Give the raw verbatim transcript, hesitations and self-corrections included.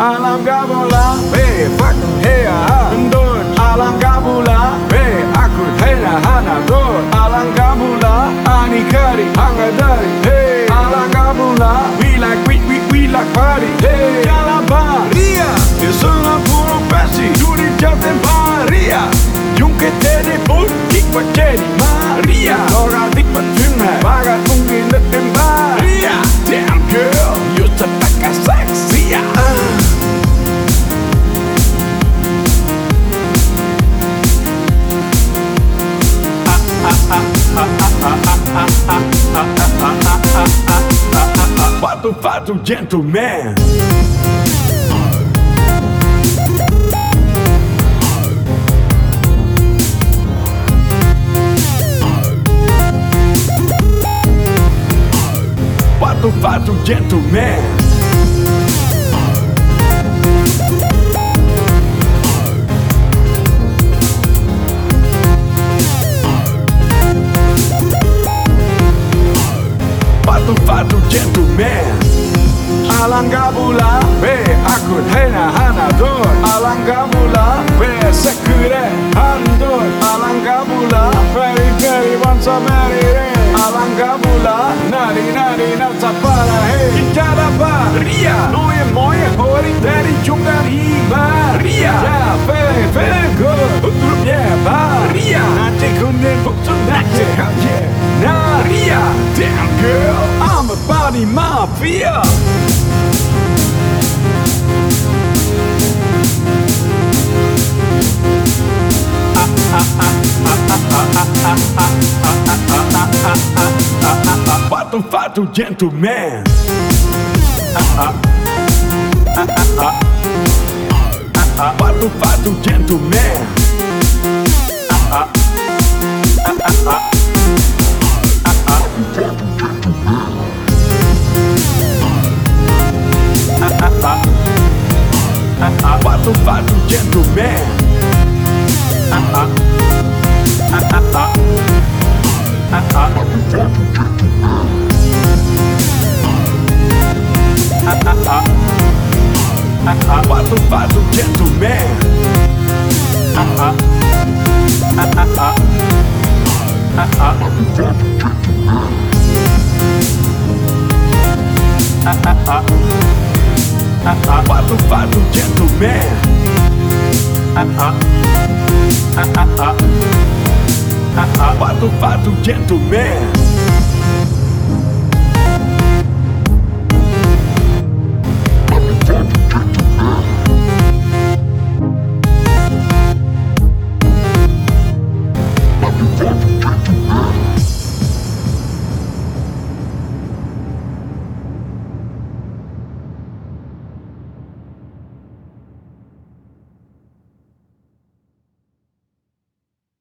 Alangkah bola, be fakir hea Endun, alangkah bola, be aku hena hana dun Alangkah bola, ani kari hanga dari Hey, alangkah bola, we like we we we like party Hey, jalan baria, dia senang profesi Duri jalan baria, jumpa jadi pun ikut jadi Maria Orang ikut film, bagat mungkin dekat Maria Damn girl, you terpakai seksi ya Fatu-fatu gentleman Fatu-fatu gentleman Fatu-fatu gentleman Alangkah bola, be aku hena hana dun Alangkah bola, be sekure handun Alangkah bola, very very once a merry day Alangkah bola, nari nari nasa para hey Bicara baria, noe moe hori dari jungan hi Maria, yeah very very good Untuk yeah baria, nanti kuning buktu nanti yeah Naria, damn girl, I'm a body mafia Fatu-fatu gentleman Fatu-fatu gentleman Fatu-fatu gentleman Fatu-fatu gentleman Fatu-fatu gentleman Fatu-fatu gentleman